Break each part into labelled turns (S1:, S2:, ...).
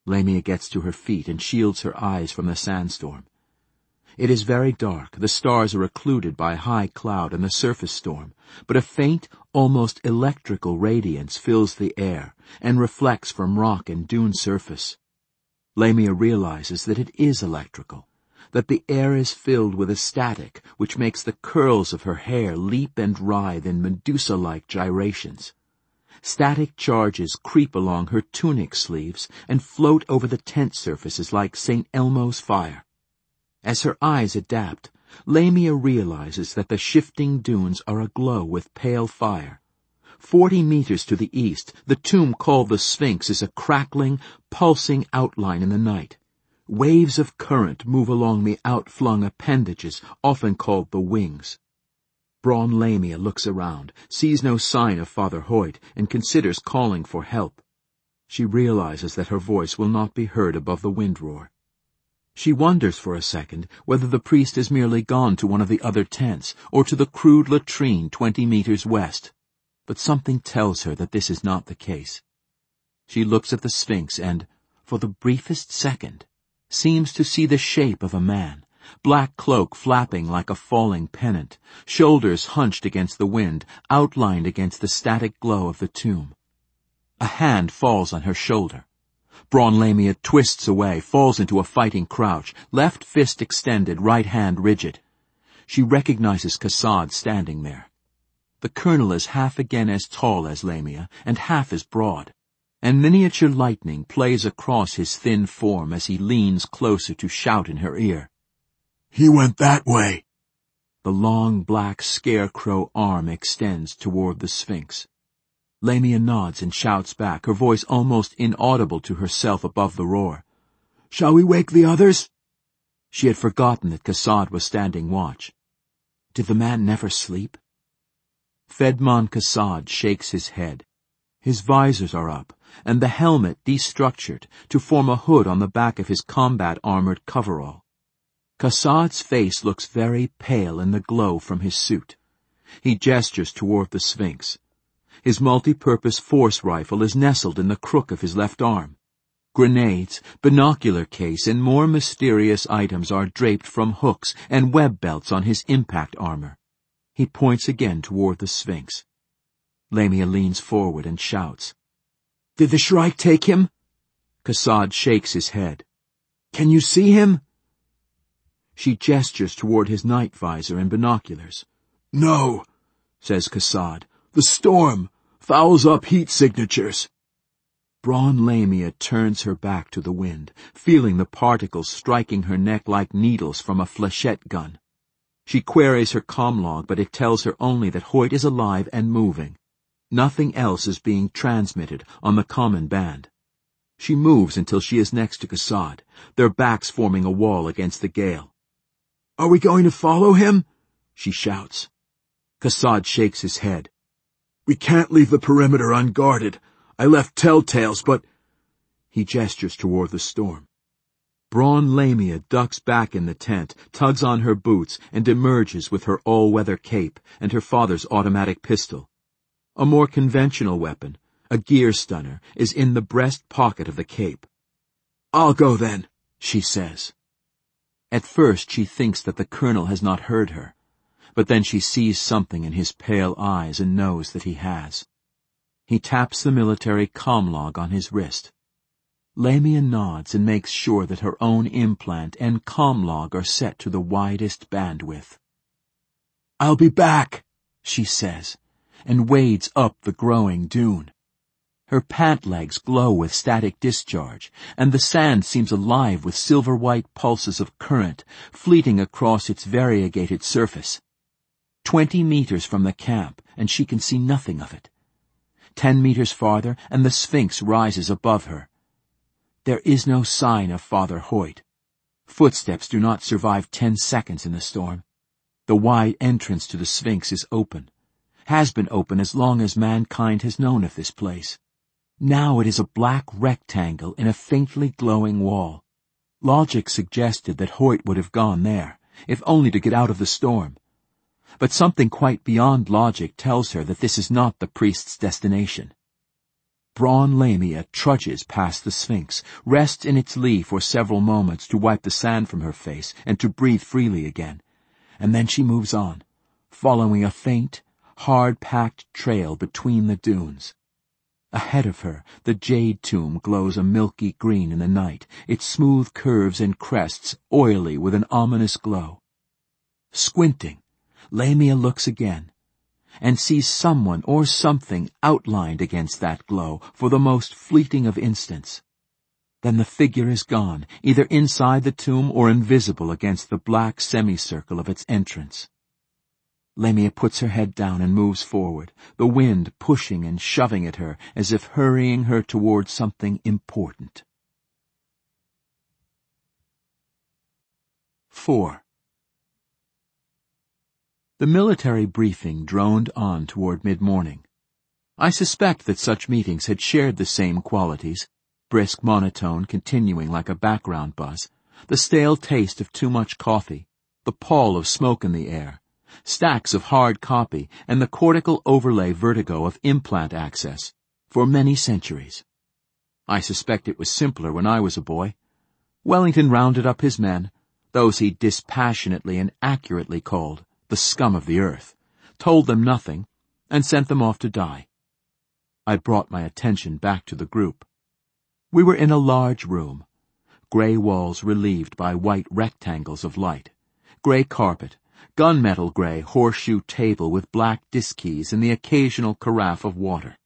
S1: Lamia gets to her feet and shields her eyes from the sandstorm. It is very dark, the stars are occluded by high cloud and the surface storm, but a faint, almost electrical radiance fills the air and reflects from rock and dune surface. Lamia realizes that it is electrical, that the air is filled with a static which makes the curls of her hair leap and writhe in Medusa-like gyrations. Static charges creep along her tunic sleeves and float over the tent surfaces like St. Elmo's fire. As her eyes adapt, Lamia realizes that the shifting dunes are aglow with pale fire. 40 meters to the east, the tomb called the Sphinx is a crackling, pulsing outline in the night. Waves of current move along the outflung appendages, often called the wings. Braun Lamia looks around, sees no sign of Father Hoyt, and considers calling for help. She realizes that her voice will not be heard above the wind roar. She wonders for a second whether the priest has merely gone to one of the other tents or to the crude latrine 20 meters west, but something tells her that this is not the case. She looks at the Sphinx and, for the briefest second, seems to see the shape of a man, black cloak flapping like a falling pennant, shoulders hunched against the wind, outlined against the static glow of the tomb. A hand falls on her shoulder. Braun Lamia twists away, falls into a fighting crouch, left fist extended, right hand rigid. She recognizes Kassad standing there. The colonel is half again as tall as Lamia, and half as broad, and miniature lightning plays across his thin form as he leans closer to shout in her ear.
S2: "He went that way."
S1: The long black scarecrow arm extends toward the Sphinx. Lamia nods and shouts back, her voice almost inaudible to herself above the roar.
S2: "Shall we wake the others?"
S1: She had forgotten that Kassad was standing watch. Did the man never sleep? Fedman Kassad shakes his head. His visors are up, and the helmet destructured to form a hood on the back of his combat-armored coverall. Kassad's face looks very pale in the glow from his suit. He gestures toward the Sphinx. His multi-purpose force rifle is nestled in the crook of his left arm. Grenades, binocular case, and more mysterious items are draped from hooks and web belts on his impact armor. He points again toward the Sphinx. Lamia leans forward and shouts.
S2: "Did the Shrike take him?"
S1: Kassad shakes his head.
S2: "Can you see him?"
S1: She gestures toward his night visor and binoculars.
S2: "No," says Kassad. "The storm fouls up heat signatures."
S1: Braun Lamia turns her back to the wind, feeling the particles striking her neck like needles from a flechette gun. She queries her comlog, but it tells her only that Hoyt is alive and moving. Nothing else is being transmitted on the common band. She moves until she is next to Kassad, their backs forming a wall against the gale.
S2: "Are we going to follow him?"
S1: she shouts. Kassad shakes his head.
S2: "We can't leave the perimeter unguarded. I left telltales, but—"
S1: He gestures toward the storm. Braun Lamia ducks back in the tent, tugs on her boots, and emerges with her all-weather cape and her father's automatic pistol. A more conventional weapon, a gear stunner, is in the breast pocket of the cape.
S2: "I'll go then,"
S1: she says. At first she thinks that the colonel has not heard her, but then she sees something in his pale eyes and knows that he has. He taps the military comlog on his wrist. Lamia nods and makes sure that her own implant and comlog are set to the widest bandwidth.
S2: "I'll be back,"
S1: she says, and wades up the growing dune. Her pant legs glow with static discharge, and the sand seems alive with silver-white pulses of current, fleeting across its variegated surface. 20 meters from the camp, and she can see nothing of it. 10 meters farther, and the Sphinx rises above her. There is no sign of Father Hoyt. Footsteps do not survive 10 seconds in the storm. The wide entrance to the Sphinx is open, has been open as long as mankind has known of this place. Now it is a black rectangle in a faintly glowing wall. Logic suggested that Hoyt would have gone there, if only to get out of the storm. But something quite beyond logic tells her that this is not the priest's destination. Braun Lamia trudges past the Sphinx, rests in its lee for several moments to wipe the sand from her face and to breathe freely again, and then she moves on, following a faint, hard-packed trail between the dunes. Ahead of her, the jade tomb glows a milky green in the night, its smooth curves and crests oily with an ominous glow. Squinting, Lamia looks again, and sees someone or something outlined against that glow for the most fleeting of instants. Then the figure is gone, either inside the tomb or invisible against the black semicircle of its entrance. Lamia puts her head down and moves forward, the wind pushing and shoving at her as if hurrying her toward something important. 4. The military briefing droned on toward mid-morning. I suspect that such meetings had shared the same qualities, brisk monotone continuing like a background buzz, the stale taste of too much coffee, the pall of smoke in the air, stacks of hard copy, and the cortical overlay vertigo of implant access, for many centuries. I suspect it was simpler when I was a boy. Wellington rounded up his men, those he dispassionately and accurately called the scum of the earth, told them nothing, and sent them off to die. I brought my attention back to the group. We were in a large room, gray walls relieved by white rectangles of light, gray carpet, gunmetal gray horseshoe table with black disc keys and the occasional carafe of water.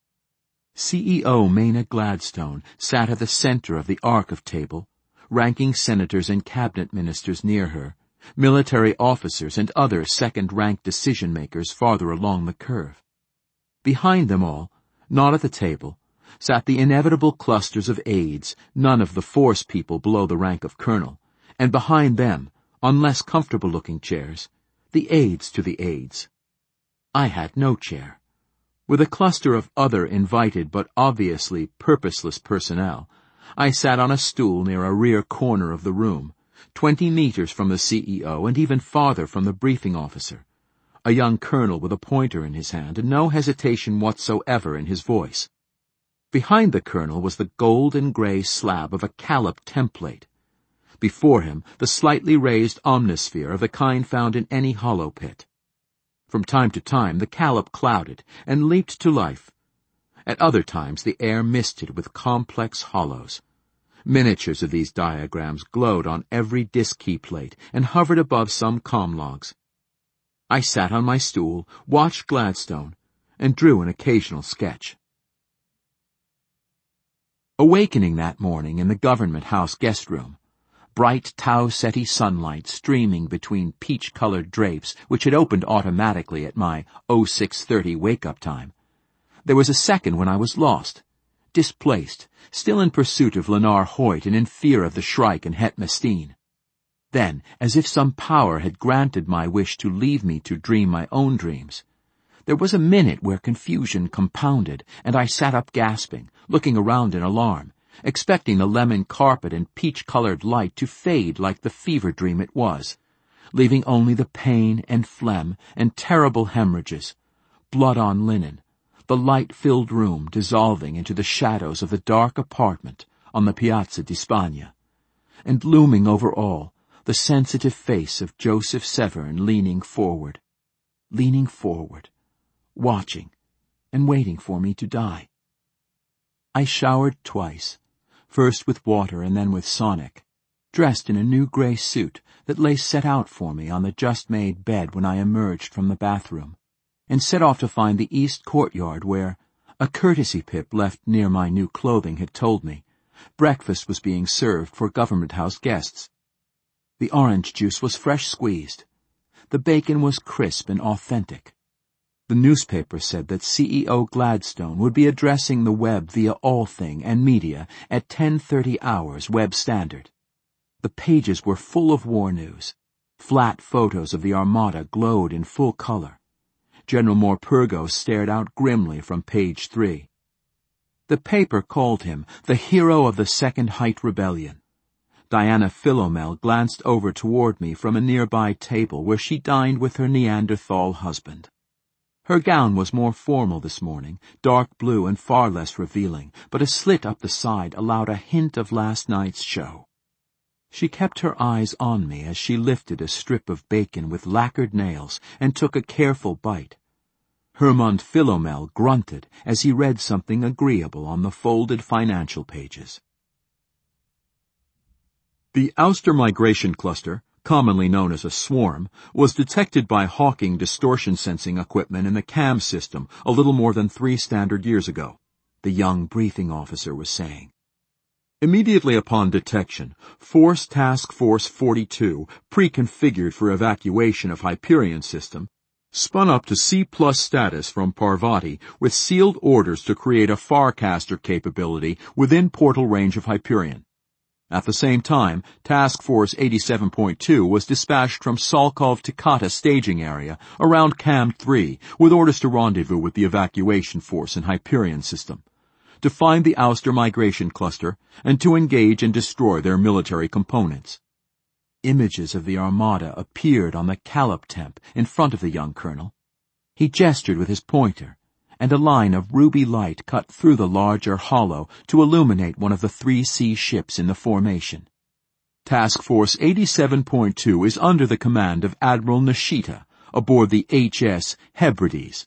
S1: CEO Maina Gladstone sat at the center of the arc of table, ranking senators and cabinet ministers near her, military officers and other second-rank decision-makers farther along the curve. Behind them all, not at the table, sat the inevitable clusters of aides, none of the force people below the rank of colonel, and behind them, on less comfortable-looking chairs, the aides to the aides. I had no chair. With a cluster of other invited but obviously purposeless personnel, I sat on a stool near a rear corner of the room, 20 meters from the CEO and even farther from the briefing officer, a young colonel with a pointer in his hand and no hesitation whatsoever in his voice. Behind the colonel was the gold and gray slab of a Calip template. Before him, the slightly raised omnisphere of the kind found in any hollow pit. From time to time, the Calip clouded and leaped to life. At other times, the air misted with complex hollows. Miniatures of these diagrams glowed on every disk key plate and hovered above some comm logs. I sat on my stool, watched Gladstone, and drew an occasional sketch. Awakening that morning in the Government House guest room, bright Tau Ceti sunlight streaming between peach-colored drapes which had opened automatically at my 0630 wake-up time, there was a second when I was lost, displaced, still in pursuit of Lenar Hoyt and in fear of the Shrike and Het Mestine. Then, as if some power had granted my wish to leave me to dream my own dreams, there was a minute where confusion compounded, and I sat up gasping, looking around in alarm, expecting the lemon carpet and peach-colored light to fade like the fever dream it was, leaving only the pain and phlegm and terrible hemorrhages, blood on linen, the light-filled room dissolving into the shadows of the dark apartment on the Piazza di Spagna, and looming over all, the sensitive face of Joseph Severn leaning forward, watching and waiting for me to die. I showered twice, first with water and then with Sonic, dressed in a new gray suit that lay set out for me on the just-made bed when I emerged from the bathroom, and set off to find the east courtyard where, a courtesy pip left near my new clothing had told me, breakfast was being served for Government House guests. The orange juice was fresh squeezed. The bacon was crisp and authentic. The newspaper said that CEO Gladstone would be addressing the web via Allthing and media at 10:30 hours Web Standard. The pages were full of war news. Flat photos of the Armada glowed in full color. General Morpurgo stared out grimly from page 3. The paper called him the hero of the Second Height Rebellion. Diana Philomel glanced over toward me from a nearby table where she dined with her Neanderthal husband. Her gown was more formal this morning, dark blue and far less revealing, but a slit up the side allowed a hint of last night's show. She kept her eyes on me as she lifted a strip of bacon with lacquered nails and took a careful bite. Hermand Philomel grunted as he read something agreeable on the folded financial pages. The Auster Migration Cluster, commonly known as a swarm, was detected by Hawking distortion sensing equipment in the CAM system a little more than 3 standard years ago, the young briefing officer was saying. Immediately upon detection, Force Task Force 42, pre-configured for evacuation of Hyperion system, spun up to C+ status from Parvati with sealed orders to create a Farcaster capability within portal range of Hyperion. At the same time, Task Force 87.2 was dispatched from Salkov Takata staging area around Cam 3 with orders to rendezvous with the evacuation force in Hyperion system, to find the Auster Migration Cluster, and to engage and destroy their military components. Images of the Armada appeared on the Calop temp in front of the young colonel. He gestured with his pointer, and a line of ruby light cut through the larger hollow to illuminate one of the 3 sea ships in the formation. Task Force 87.2 is under the command of Admiral Nishita, aboard the HS Hebrides.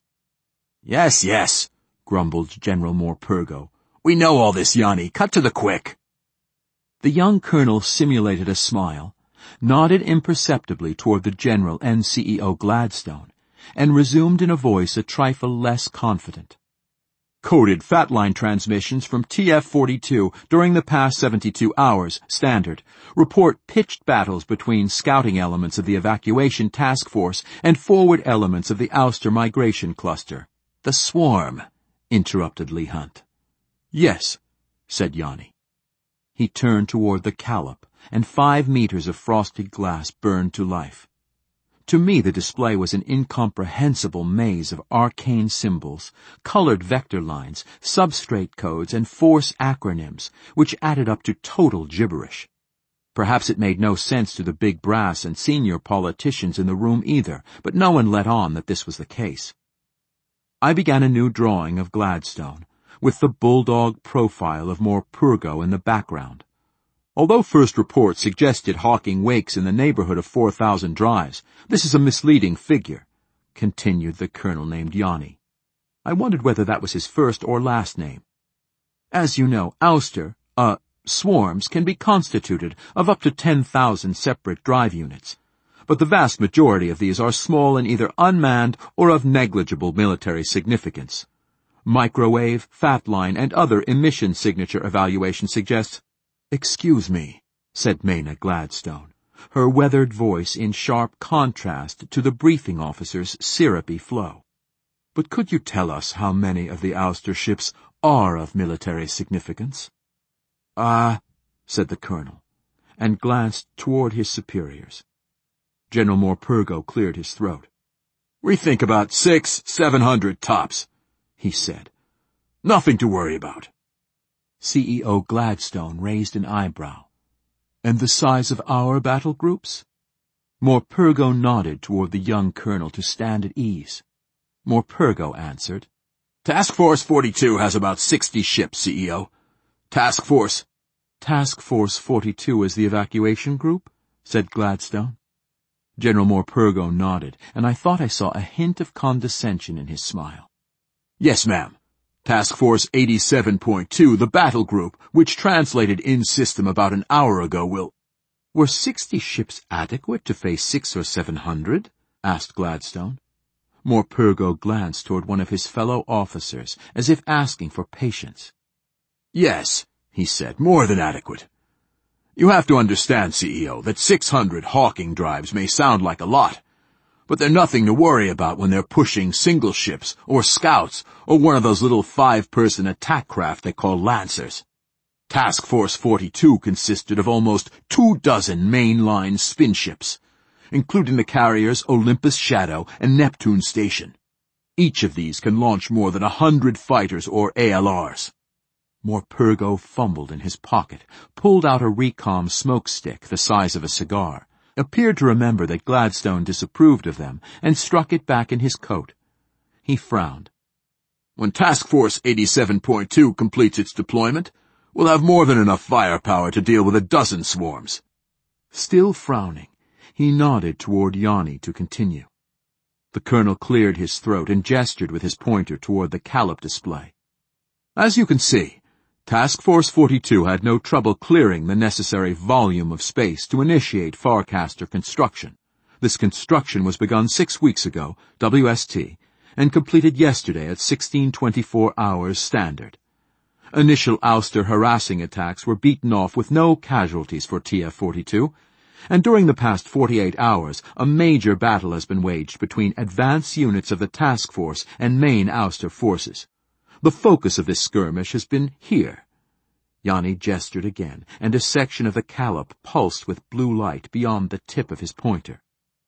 S2: Yes, grumbled General Morpurgo. We know all this, Yanni. Cut to the quick.
S1: The young colonel simulated a smile, nodded imperceptibly toward the general and CEO Gladstone, and resumed in a voice a trifle less confident. Coded fatline transmissions from TF-42 during the past 72 hours, standard, report pitched battles between scouting elements of the evacuation task force and forward elements of the Auster Migration Cluster. The swarm, interrupted Lee Hunt. Yes, said Yanni. He turned toward the Calop, and 5 meters of frosted glass burned to life. To me the display was an incomprehensible maze of arcane symbols, colored vector lines, substrate codes, and force acronyms, which added up to total gibberish. Perhaps it made no sense to the big brass and senior politicians in the room either, but no one let on that this was the case. I began a new drawing of Gladstone, with the bulldog profile of Morpurgo in the background. Although first reports suggested Hawking wakes in the neighborhood of 4,000 drives, this is a misleading figure, continued the colonel named Yanni. I wondered whether that was his first or last name. As you know, Auster, swarms can be constituted of up to 10,000 separate drive units, but the vast majority of these are small and either unmanned or of negligible military significance. Microwave, fatline, and other emission signature evaluation suggests— Excuse me, said Maina Gladstone, her weathered voice in sharp contrast to the briefing officer's syrupy flow. But could you tell us how many of the Auster ships are of military significance? Said the colonel, and glanced toward his superiors. General Morpurgo cleared his throat. We think about 600-700 tops, he said. Nothing to worry about. CEO Gladstone raised an eyebrow. And the size of our battle groups? Morpurgo nodded toward the young colonel to stand at ease. Morpurgo answered, Task Force 42 has about 60 ships, CEO. Task Force 42 is the evacuation group? Said Gladstone. General Morpurgo nodded, and I thought I saw a hint of condescension in his smile. Yes, ma'am. Task Force 87.2, the battle group, which translated in-system about an hour ago, will— Were 60 ships adequate to face 600 or 700? Asked Gladstone. Morpurgo glanced toward one of his fellow officers, as if asking for patience. Yes, he said, more than adequate. You have to understand, CEO, that 600 Hawking drives may sound like a lot, but they're nothing to worry about when they're pushing single ships or scouts or one of those little 5-person attack craft they call Lancers. Task Force 42 consisted of almost 24 mainline spin ships, including the carriers Olympus Shadow and Neptune Station. Each of these can launch more than 100 fighters or ALRs. Morpurgo fumbled in his pocket, pulled out a Recom smoke stick the size of a cigar, appeared to remember that Gladstone disapproved of them, and struck it back in his coat. He frowned.
S2: When Task Force 87.2 completes its deployment, we'll have more than enough firepower to deal with a dozen swarms.
S1: Still frowning, he nodded toward Yanni to continue. The colonel cleared his throat and gestured with his pointer toward the Calip display. As you can see, Task Force 42 had no trouble clearing the necessary volume of space to initiate Farcaster construction. This construction was begun 6 weeks ago, WST, and completed yesterday at 1624 hours standard. Initial ouster harassing attacks were beaten off with no casualties for TF-42, and during the past 48 hours, a major battle has been waged between advance units of the task force and main ouster forces. The focus of this skirmish has been here. Yanni gestured again, and a section of the Calip pulsed with blue light beyond the tip of his pointer.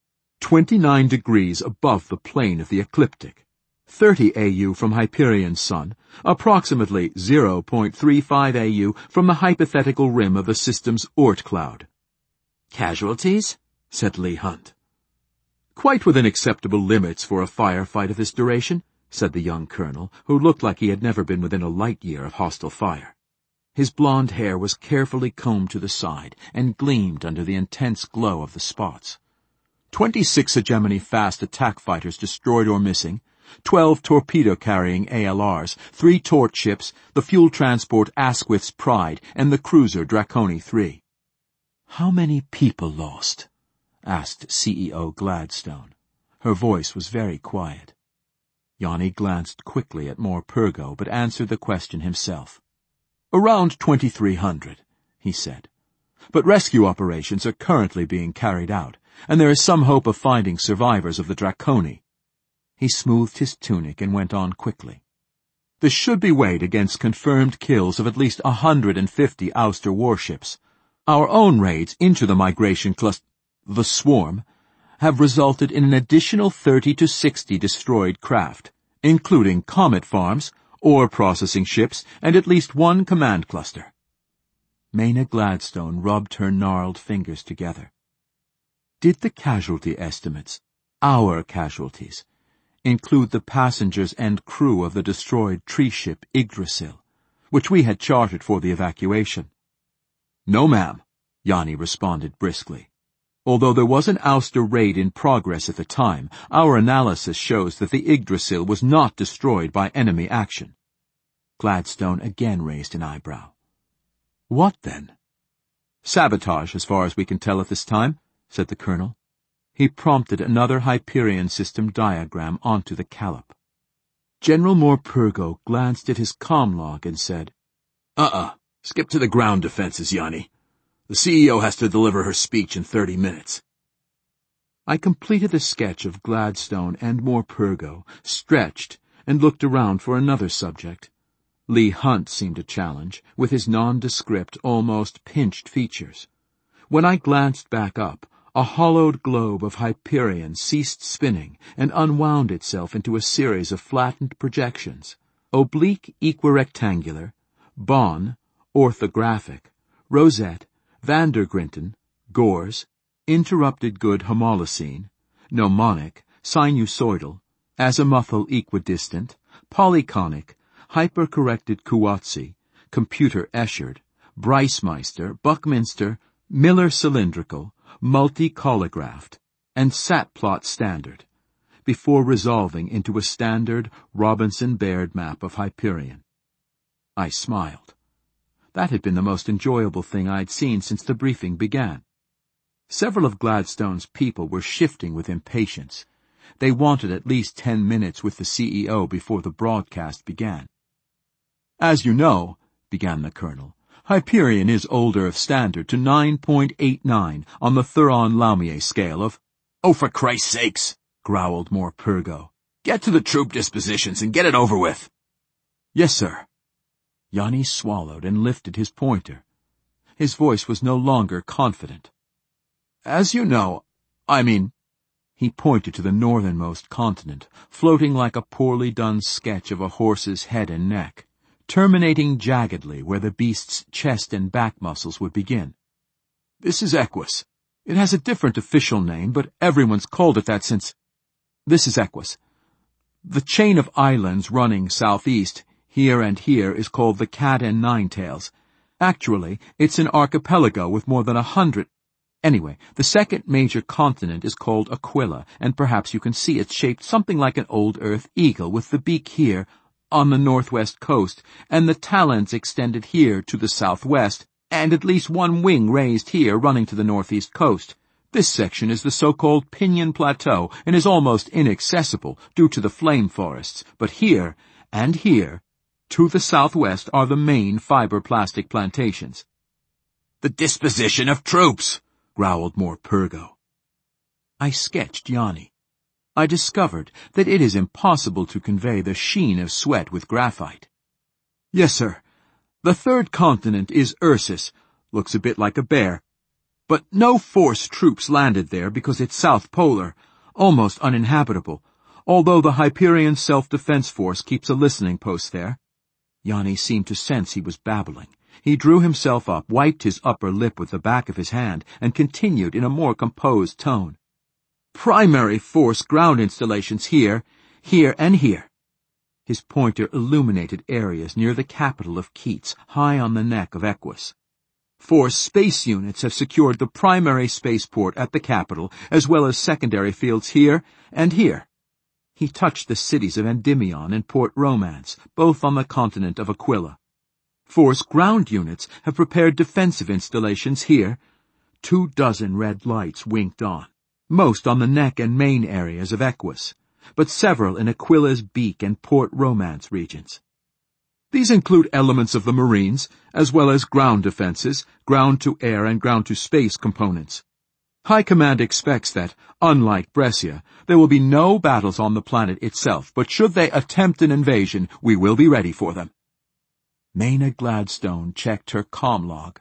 S1: 29 degrees above the plane of the ecliptic. 30 AU from Hyperion's sun, approximately 0.35 AU from the hypothetical rim of the system's Oort cloud.
S2: Casualties? Said Lee Hunt.
S1: Quite within acceptable limits for a firefight of this duration, said the young colonel, who looked like he had never been within a light year of hostile fire. His blond hair was carefully combed to the side and gleamed under the intense glow of the spots. 26 hegemony fast attack fighters destroyed or missing, 12 torpedo-carrying ALRs, 3 torch ships, the fuel transport Asquith's Pride, and the cruiser Draconi 3. "How many people lost?" asked CEO Gladstone. Her voice was very quiet. Yanni glanced quickly at Morpurgo, but answered the question himself. "Around 2,300, he said. "But rescue operations are currently being carried out, and there is some hope of finding survivors of the Draconi." He smoothed his tunic and went on quickly. "This should be weighed against confirmed kills of at least 150 ouster warships. Our own raids into the migration the swarm, have resulted in an additional 30 to 60 destroyed craft, including comet farms, ore processing ships, and at least 1 command cluster." Maina Gladstone rubbed her gnarled fingers together. "Did the casualty estimates, our casualties, include the passengers and crew of the destroyed tree ship Yggdrasil, which we had chartered for the evacuation?" "No, ma'am," Yanni responded briskly. "Although there was an ouster raid in progress at the time, our analysis shows that the Yggdrasil was not destroyed by enemy action." Gladstone again raised an eyebrow. "What then?" "Sabotage, as far as we can tell at this time," said the colonel. He prompted another Hyperion system diagram onto the Calip. General Morpurgo glanced at his comm-log and said,
S2: Skip to the ground defenses, Yanni. The CEO has to deliver her speech in 30 minutes.
S1: I completed a sketch of Gladstone and Morpurgo, stretched, and looked around for another subject. Lee Hunt seemed a challenge, with his nondescript, almost pinched features. When I glanced back up, a hollowed globe of Hyperion ceased spinning and unwound itself into a series of flattened projections, oblique equirectangular, Bon, orthographic, Rosette, Vandergrinten, Gores, interrupted good homolocene, mnemonic, sinusoidal, azimuthal equidistant, polyconic, hypercorrected Kuwatsi, computer Eschard, Brycemeister, Buckminster, Miller cylindrical, multi-colligraphed, and Satplot standard, before resolving into a standard Robinson-Baird map of Hyperion. I smiled. That had been the most enjoyable thing I'd seen since the briefing began. Several of Gladstone's people were shifting with impatience. They wanted at least 10 minutes with the CEO before the broadcast began. "As you know," began the colonel, "Hyperion is older of standard to 9.89 on the Thuron-Laumier scale of—"
S2: "Oh, for Christ's sakes," growled Morpurgo. "Get to the troop dispositions and get it over with."
S1: "Yes, sir." Yanni swallowed and lifted his pointer. His voice was no longer confident. "As you know, He pointed to the northernmost continent, floating like a poorly done sketch of a horse's head and neck, terminating jaggedly where the beast's chest and back muscles would begin. "This is Equus. It has a different official name, but everyone's called it that since—" "This is Equus. The chain of islands running southeast, here and here, is called the Cat and Nine Tails. Actually, it's an archipelago with more than 100. Anyway, the second major continent is called Aquila, and perhaps you can see it's shaped something like an old Earth eagle, with the beak here on the northwest coast, and the talons extended here to the southwest, and at least one wing raised here running to the northeast coast. This section is the so-called Pinyon Plateau and is almost inaccessible due to the flame forests, but here and here, to the southwest, are the main fiber-plastic plantations.
S2: "The disposition of troops," growled Morpurgo.
S1: I sketched Yanni. I discovered that it is impossible to convey the sheen of sweat with graphite. "Yes, sir. The third continent is Ursus. Looks a bit like a bear. But no force troops landed there because it's South Polar, almost uninhabitable, although the Hyperion Self-Defense Force keeps a listening post there." Yanni seemed to sense he was babbling. He drew himself up, wiped his upper lip with the back of his hand, and continued in a more composed tone. "Primary force ground installations here, here, and here." His pointer illuminated areas near the capital of Keats, high on the neck of Equus. "Force space units have secured the primary spaceport at the capital, as well as secondary fields here and here." He touched the cities of Endymion and Port Romance, both on the continent of Aquila. "Force ground units have prepared defensive installations here." 24 red lights winked on, most on the neck and main areas of Equus, but several in Aquila's beak and Port Romance regions. "These include elements of the Marines, as well as ground defenses, ground-to-air and ground-to-space components. High Command expects that, unlike Brescia, there will be no battles on the planet itself, but should they attempt an invasion, we will be ready for them." Maina Gladstone checked her comm log.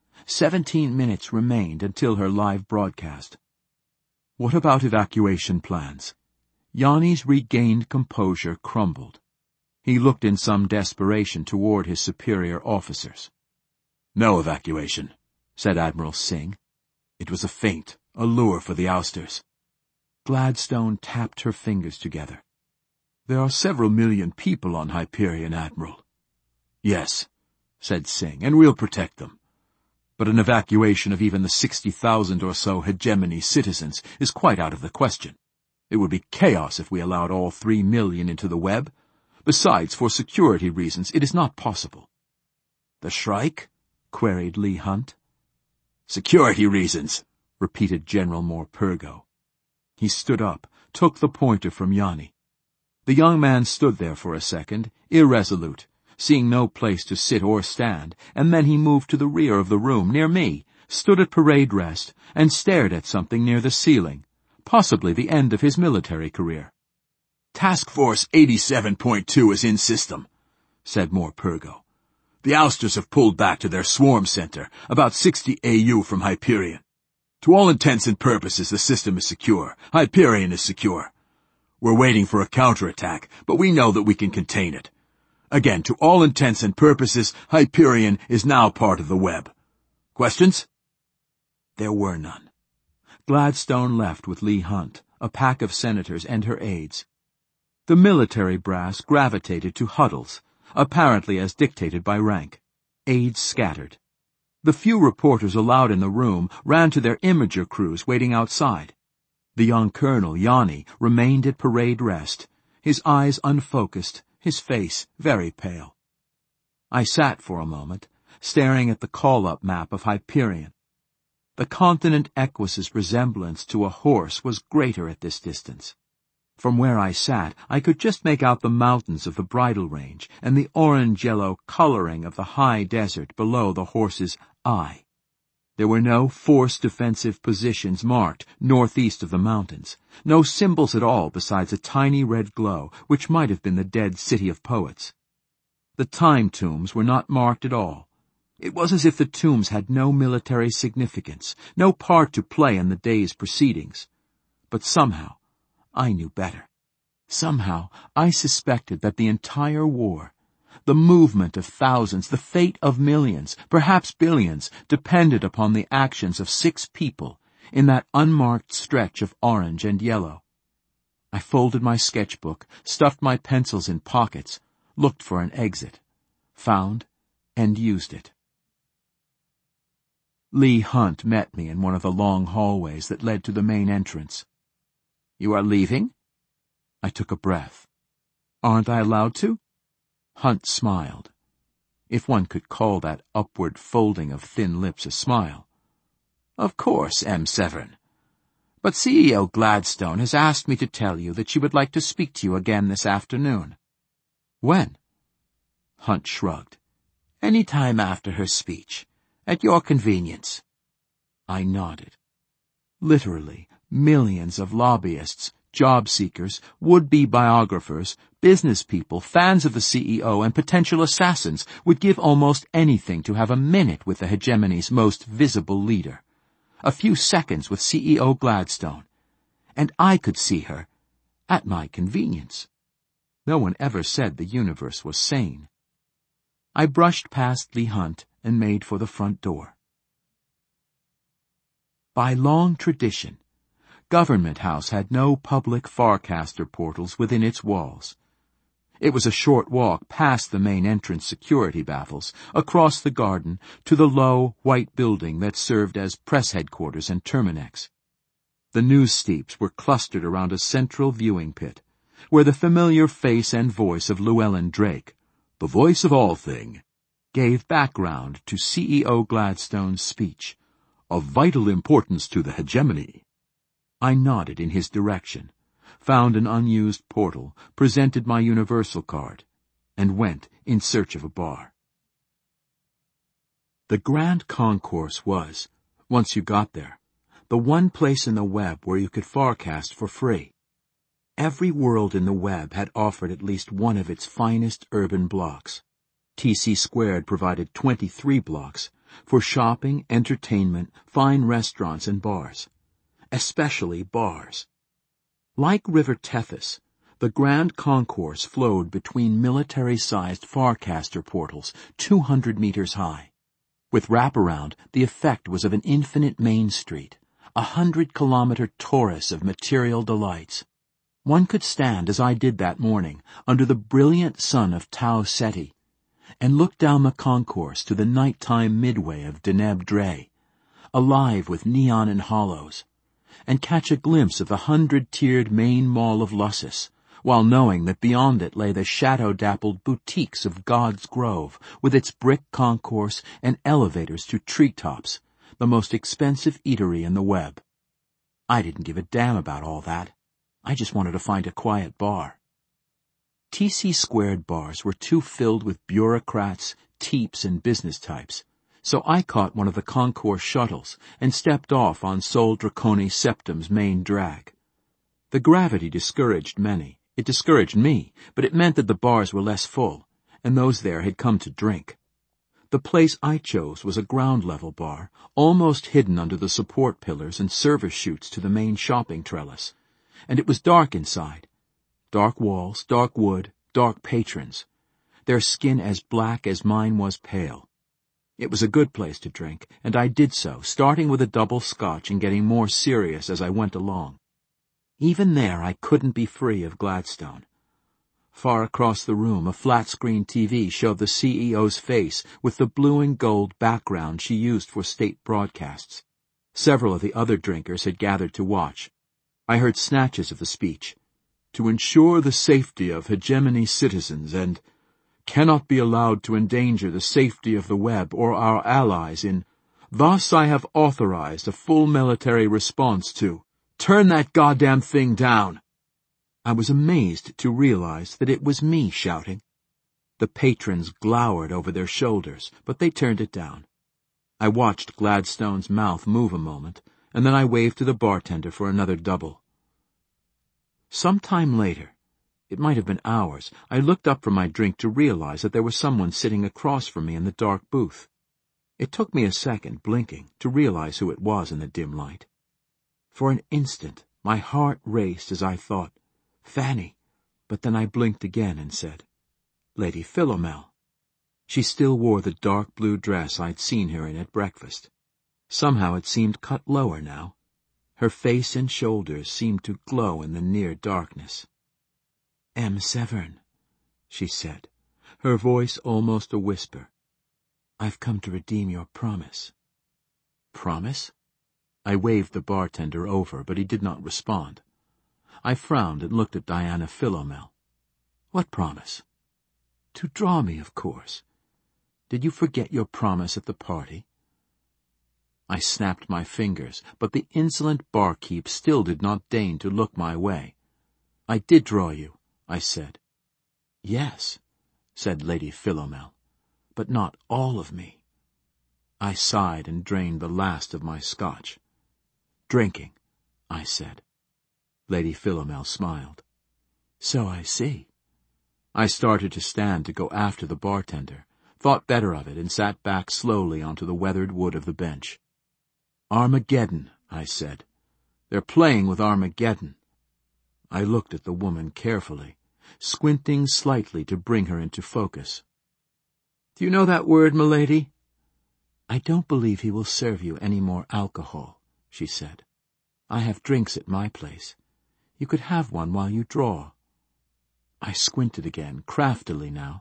S1: 17 minutes remained until her live broadcast. "What about evacuation plans?" Yanni's regained composure crumbled. He looked in some desperation toward his superior officers.
S2: "No evacuation,"
S1: said Admiral Singh.
S2: "It was a feint, a lure for the ousters."
S1: Gladstone tapped her fingers together. "There are several million people on Hyperion, Admiral."
S2: "Yes," said Singh, "and we'll protect them. But an evacuation of even the 60,000 or so hegemony citizens is quite out of the question. It would be chaos if we allowed all 3 million into the web. Besides, for security reasons, it is not possible."
S1: "The Shrike?" queried Lee Hunt.
S2: "Security reasons," repeated General Morpurgo.
S1: He stood up, took the pointer from Yanni. The young man stood there for a second, irresolute, seeing no place to sit or stand, and then he moved to the rear of the room, near me, stood at parade rest, and stared at something near the ceiling, possibly the end of his military career.
S2: "Task Force 87.2 is in system," said Morpurgo. "The ousters have pulled back to their swarm center, about 60 AU from Hyperion. To all intents and purposes, the system is secure. Hyperion is secure. We're waiting for a counterattack, but we know that we can contain it. Again, to all intents and purposes, Hyperion is now part of the web. Questions?"
S1: There were none. Gladstone left with Lee Hunt, a pack of senators and her aides. The military brass gravitated to huddles, apparently as dictated by rank. Aides scattered. The few reporters allowed in the room ran to their imager crews waiting outside. The young colonel, Yanni, remained at parade rest, his eyes unfocused, his face very pale. I sat for a moment, staring at the call-up map of Hyperion. The continent Equus's resemblance to a horse was greater at this distance. From where I sat, I could just make out the mountains of the bridle range and the orange-yellow coloring of the high desert below the horse's eye. There were no force defensive positions marked northeast of the mountains, no symbols at all besides a tiny red glow, which might have been the dead city of poets. The time tombs were not marked at all. It was as if the tombs had no military significance, no part to play in the day's proceedings. But somehow, I knew better. Somehow, I suspected that the entire war, the movement of thousands, the fate of millions, perhaps billions, depended upon the actions of 6 people in that unmarked stretch of orange and yellow. I folded my sketchbook, stuffed my pencils in pockets, looked for an exit, found and used it. Lee Hunt met me in one of the long hallways that led to the main entrance. "You are leaving?" I took a breath. "Aren't I allowed to?" Hunt smiled, if one could call that upward folding of thin lips a smile. "Of course, M. Severn. But CEO Gladstone has asked me to tell you that she would like to speak to you again this afternoon." "When?" Hunt shrugged. "Any time after her speech. At your convenience." I nodded. Literally, millions of lobbyists, job seekers, would-be biographers, business people, fans of the CEO, and potential assassins would give almost anything to have a minute with the hegemony's most visible leader. A few seconds with CEO Gladstone. And I could see her at my convenience. No one ever said the universe was sane. I brushed past Lee Hunt and made for the front door. By long tradition, Government House had no public Farcaster portals within its walls. It was a short walk past the main entrance security baffles, across the garden, to the low, white building that served as press headquarters and Terminex. The news steeps were clustered around a central viewing pit, where the familiar face and voice of Llewellyn Drake, the voice of all thing, gave background to CEO Gladstone's speech, of vital importance to the hegemony. I nodded in his direction, found an unused portal, presented my Universal card, and went in search of a bar. The Grand Concourse was, once you got there, the one place in the web where you could Farcast for free. Every world in the web had offered at least one of its finest urban blocks. TC Squared provided 23 blocks for shopping, entertainment, fine restaurants, and bars. Especially bars. Like River Tethys, the Grand Concourse flowed between military-sized Farcaster portals 200 meters high. With wraparound, the effect was of an infinite main street, 100-kilometer torus of material delights. One could stand, as I did that morning, under the brilliant sun of Tau Ceti, and look down the concourse to the nighttime midway of Deneb Dre, alive with neon and hollows, and catch a glimpse of the 100-tiered main mall of Lussus, while knowing that beyond it lay the shadow-dappled boutiques of God's Grove, with its brick concourse and elevators to treetops, the most expensive eatery in the web. I didn't give a damn about all that. I just wanted to find a quiet bar. TC Squared bars were too filled with bureaucrats, teeps, and business types, so I caught one of the concourse shuttles and stepped off on Sol Draconi Septum's main drag. The gravity discouraged many. It discouraged me, but it meant that the bars were less full, and those there had come to drink. The place I chose was a ground-level bar, almost hidden under the support pillars and service chutes to the main shopping trellis, and it was dark inside. Dark walls, dark wood, dark patrons, their skin as black as mine was pale. It was a good place to drink, and I did so, starting with a double scotch and getting more serious as I went along. Even there I couldn't be free of Gladstone. Far across the room, a flat-screen TV showed the CEO's face with the blue and gold background she used for state broadcasts. Several of the other drinkers had gathered to watch. I heard snatches of the speech. To ensure the safety of hegemony citizens and cannot be allowed to endanger the safety of the web or our allies in, thus I have authorized a full military response to, turn that goddamn thing down. I was amazed to realize that it was me shouting. The patrons glowered over their shoulders, but they turned it down. I watched Gladstone's mouth move a moment, and then I waved to the bartender for another double. Some time later, it might have been hours, I looked up from my drink to realize that there was someone sitting across from me in the dark booth. It took me a second, blinking, to realize who it was in the dim light. For an instant, my heart raced as I thought, Fanny, but then I blinked again and said, Lady Philomel. She still wore the dark blue dress I'd seen her in at breakfast. Somehow it seemed cut lower now. Her face and shoulders seemed to glow in the near darkness. "M. Severn," she said, her voice almost a whisper. "I've come to redeem your promise." "Promise?" I waved the bartender over, but he did not respond. I frowned and looked at Diana Philomel. "What promise?" "To draw me, of course. Did you forget your promise at the party?" I snapped my fingers, but the insolent barkeep still did not deign to look my way. "I did draw you," I said. "Yes," said Lady Philomel, "but not all of me." I sighed and drained the last of my scotch. "Drinking," I said. Lady Philomel smiled. "So I see." I started to stand to go after the bartender, thought better of it, and sat back slowly onto the weathered wood of the bench. "Armageddon," I said. "They're playing with Armageddon." I looked at the woman carefully, squinting slightly to bring her into focus. "Do you know that word, milady?" "I don't believe he will serve you any more alcohol," she said. "I have drinks at my place. You could have one while you draw." I squinted again, craftily now.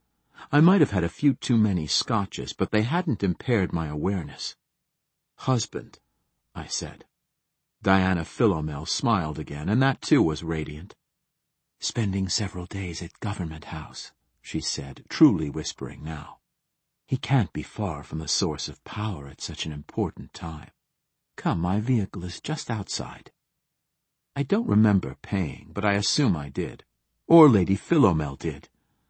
S1: I might have had a few too many scotches, but they hadn't impaired my awareness. "Husband," I said. Diana Philomel smiled again, and that too was radiant. "Spending several days at Government House," she said, truly whispering now. "He can't be far from the source of power at such an important time. Come, my vehicle is just outside." I don't remember paying, but I assume I did. Or Lady Philomel did.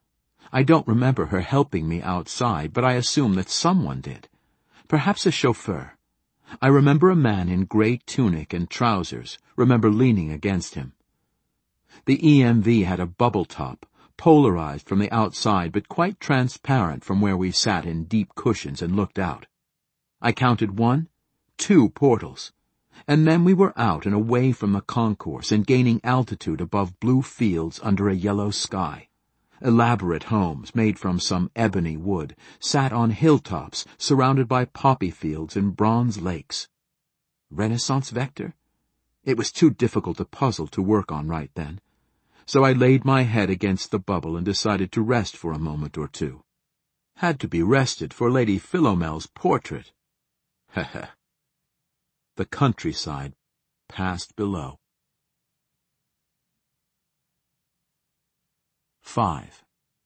S1: I don't remember her helping me outside, but I assume that someone did. Perhaps a chauffeur. I remember a man in grey tunic and trousers, remember leaning against him. The EMV had a bubble top, polarized from the outside but quite transparent from where we sat in deep cushions and looked out. I counted 1, 2 portals, and then we were out and away from the concourse and gaining altitude above blue fields under a yellow sky. Elaborate homes, made from some ebony wood, sat on hilltops surrounded by poppy fields and bronze lakes. Renaissance vector? It was too difficult a puzzle to work on right then, so I laid my head against the bubble and decided to rest for a moment or two. Had to be rested for Lady Philomel's portrait. Heh. The countryside passed below. 5.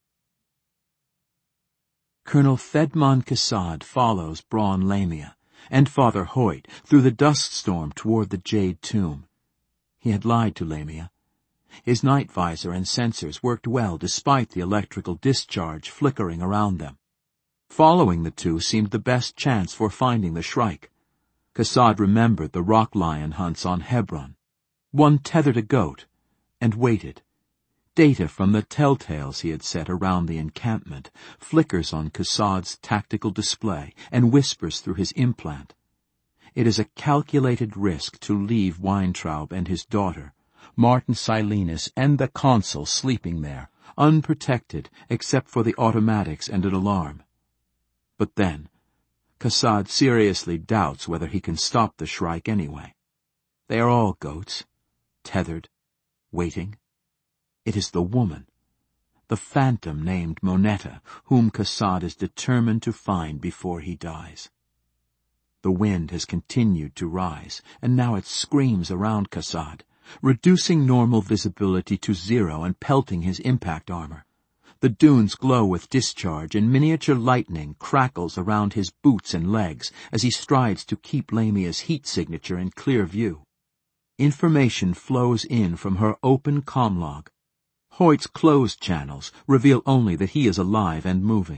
S1: Colonel Thedmon Cassad follows Braun Lamia and Father Hoyt through the dust storm toward the Jade Tomb. He had lied to Lamia. His night visor and sensors worked well despite the electrical discharge flickering around them. Following the two seemed the best chance for finding the Shrike. Cassad remembered the rock lion hunts on Hebron. One tethered a goat and waited. Data from the telltales he had set around the encampment flickers on Cassad's tactical display and whispers through his implant. It is a calculated risk to leave Weintraub and his daughter, Martin Silenus and the consul sleeping there, unprotected except for the automatics and an alarm. But then, Cassad seriously doubts whether he can stop the Shrike anyway. They are all goats, tethered, waiting. It is the woman, the phantom named Moneta, whom Cassad is determined to find before he dies. The wind has continued to rise, and now it screams around Cassad, reducing normal visibility to 0 and pelting his impact armor. The dunes glow with discharge, and miniature lightning crackles around his boots and legs as he strides to keep Lamia's heat signature in clear view. Information flows in from her open comlog. Hoyt's closed channels reveal only that he is alive and moving.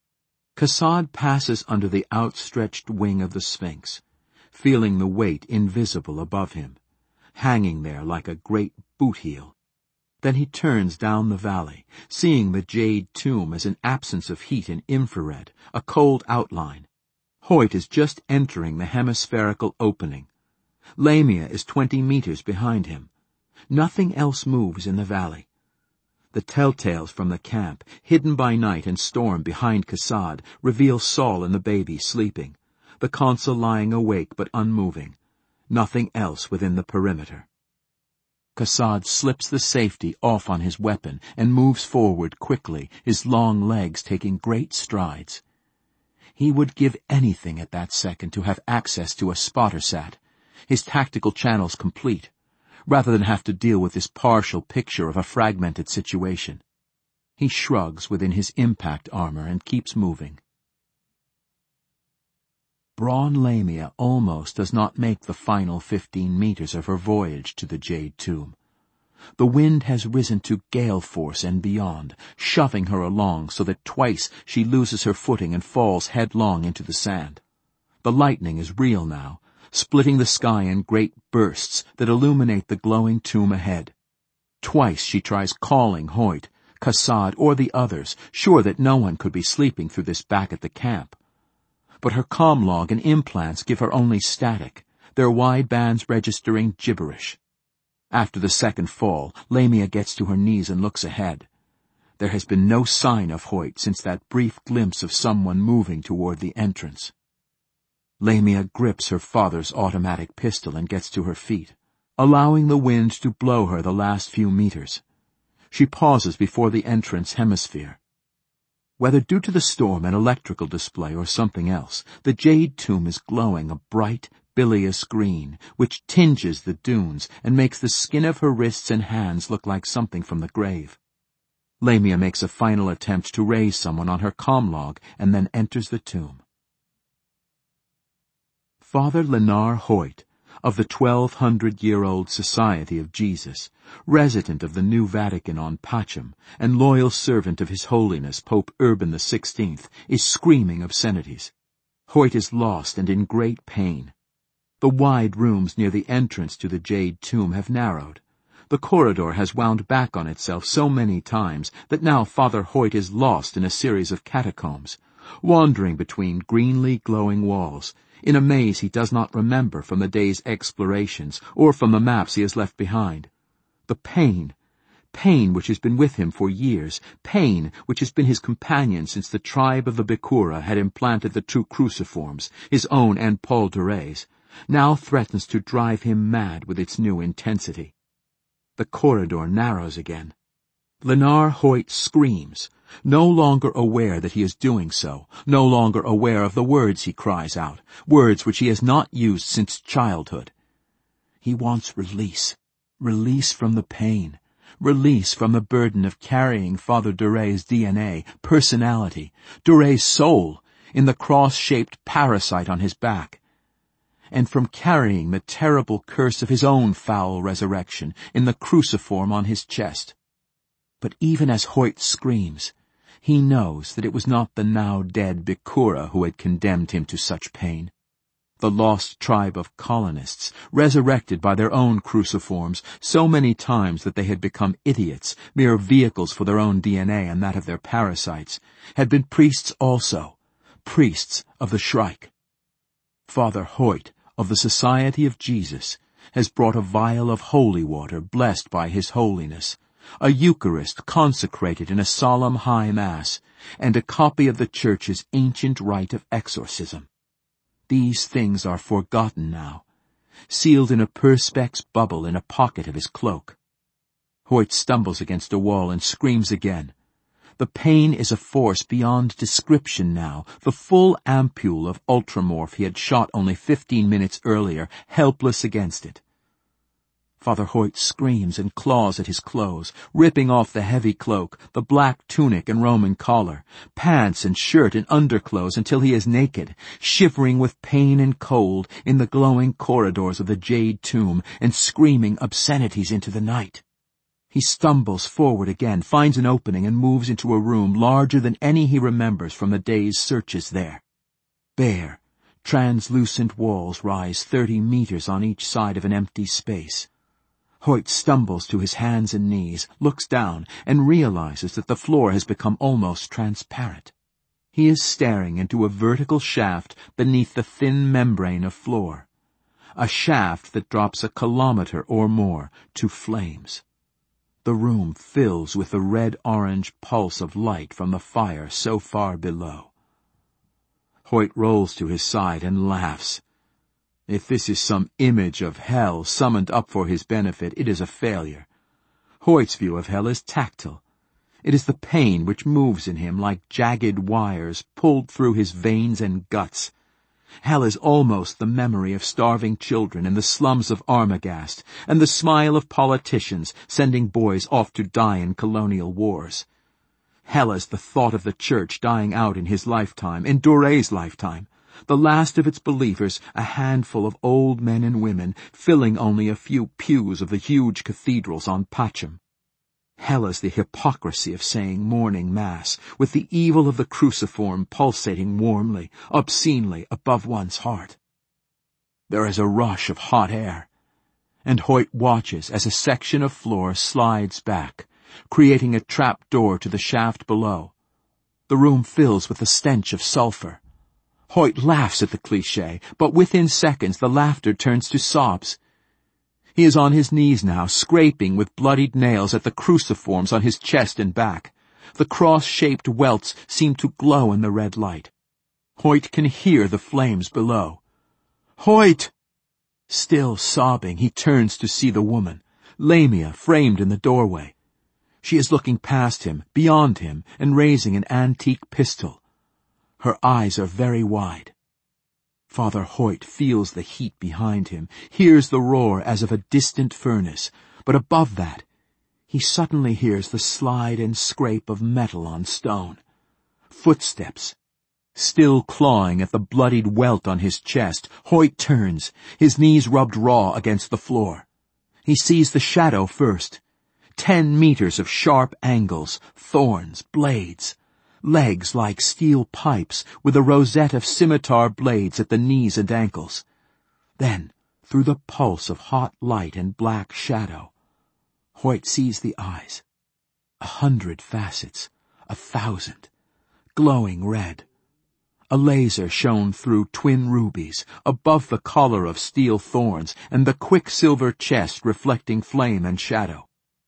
S1: Cassad passes under the outstretched wing of the Sphinx, feeling the weight invisible above him, hanging there like a great boot heel. Then he turns down the valley, seeing the Jade Tomb as an absence of heat in infrared, a cold outline. Hoyt is just entering the hemispherical opening. Lamia is 20 meters behind him. Nothing else moves in the valley. The telltales from the camp, hidden by night and storm behind Cassad, reveal Saul and the baby sleeping, the consul lying awake but unmoving, Nothing else within the perimeter. Kassad slips the safety off on his weapon and moves forward quickly, his long legs taking great strides. He would give anything at that second to have access to a spotter-sat, his tactical channels complete, rather than have to deal with this partial picture of a fragmented situation. He shrugs within his impact armor and keeps moving. Braun Lamia almost does not make the final 15 meters of her voyage to the Jade Tomb. The wind has risen to gale force and beyond, shoving her along so that twice she loses her footing and falls headlong into the sand. The lightning is real now, splitting the sky in great bursts that illuminate the glowing tomb ahead. Twice she tries calling Hoyt, Kassad, or the others, sure that no one could be sleeping through this back at the camp. But her comm log and implants give her only static, their wide bands registering gibberish. After the second fall, Lamia gets to her knees and looks ahead. There has been no sign of Hoyt since that brief glimpse of someone moving toward the entrance. Lamia grips her father's automatic pistol and gets to her feet, allowing the wind to blow her the last few meters. She pauses before the entrance hemisphere. Whether due to the storm and electrical display or something else, the Jade Tomb is glowing a bright, bilious green, which tinges the dunes and makes the skin of her wrists and hands look like something from the grave. Lamia makes a final attempt to raise someone on her comm log and then enters the tomb. Father Lenar Hoyt, of the 1200-year-old Society of Jesus, resident of the New Vatican on Pacham, and loyal servant of His Holiness Pope Urban XVI, is screaming obscenities. Hoyt is lost and in great pain. The wide rooms near the entrance to the Jade Tomb have narrowed. The corridor has wound back on itself so many times that now Father Hoyt is lost in a series of catacombs, wandering between greenly glowing walls, in a maze he does not remember from the day's explorations or from the maps he has left behind. The pain which has been with him for years, pain which has been his companion since the tribe of the Bikura had implanted the two cruciforms, his own and Paul Duray's, now threatens to drive him mad with its new intensity. The corridor narrows again. Lenar Hoyt screams, no longer aware that he is doing so, no longer aware of the words he cries out, words which he has not used since childhood. He wants release, release from the pain, release from the burden of carrying Father Duray's DNA, personality, Duray's soul, in the cross-shaped parasite on his back, and from carrying the terrible curse of his own foul resurrection in the cruciform on his chest. But even as Hoyt screams, he knows that it was not the now-dead Bikura who had condemned him to such pain. The lost tribe of colonists, resurrected by their own cruciforms so many times that they had become idiots, mere vehicles for their own DNA and that of their parasites, had been priests also, priests of the Shrike. Father Hoyt, of the Society of Jesus, has brought a vial of holy water blessed by His Holiness, a Eucharist consecrated in a solemn high mass, and a copy of the Church's ancient rite of exorcism. These things are forgotten now, sealed in a perspex bubble in a pocket of his cloak. Hoyt stumbles against a wall and screams again. The pain is a force beyond description now, the full ampule of ultramorph he had shot only 15 minutes earlier, helpless against it. Father Hoyt screams and claws at his clothes, ripping off the heavy cloak, the black tunic and Roman collar, pants and shirt and underclothes until he is naked, shivering with pain and cold in the glowing corridors of the Jade Tomb and screaming obscenities into the night. He stumbles forward again, finds an opening and moves into a room larger than any he remembers from the day's searches there. Bare, translucent walls rise 30 meters on each side of an empty space. Hoyt stumbles to his hands and knees, looks down, and realizes that the floor has become almost transparent. He is staring into a vertical shaft beneath the thin membrane of floor, a shaft that drops a kilometer or more to flames. The room fills with the red-orange pulse of light from the fire so far below. Hoyt rolls to his side and laughs. If this is some image of hell summoned up for his benefit, it is a failure. Hoyt's view of hell is tactile. It is the pain which moves in him like jagged wires pulled through his veins and guts. Hell is almost the memory of starving children in the slums of Armagast, and the smile of politicians sending boys off to die in colonial wars. Hell is the thought of the church dying out in his lifetime, in Dore's lifetime, the last of its believers, a handful of old men and women, filling only a few pews of the huge cathedrals on Pacham. Hell is the hypocrisy of saying morning mass, with the evil of the cruciform pulsating warmly, obscenely above one's heart. There is a rush of hot air, and Hoyt watches as a section of floor slides back, creating a trap door to the shaft below. The room fills with the stench of sulfur. Hoyt laughs at the cliché, but within seconds the laughter turns to sobs. He is on his knees now, scraping with bloodied nails at the cruciforms on his chest and back. The cross-shaped welts seem to glow in the red light. Hoyt can hear the flames below. "Hoyt!" Still sobbing, he turns to see the woman, Lamia, framed in the doorway. She is looking past him, beyond him, and raising an antique pistol. Her eyes are very wide. Father Hoyt feels the heat behind him, hears the roar as of a distant furnace, but above that, he suddenly hears the slide and scrape of metal on stone. Footsteps. Still clawing at the bloodied welt on his chest, Hoyt turns, his knees rubbed raw against the floor. He sees the shadow first. 10 meters of sharp angles, thorns, blades. Legs like steel pipes with a rosette of scimitar blades at the knees and ankles. Then, through the pulse of hot light and black shadow, Hoyt sees the eyes. 100 facets, 1,000, glowing red. A laser shone through twin rubies, above the collar of steel thorns, and the quicksilver chest reflecting flame and shadow.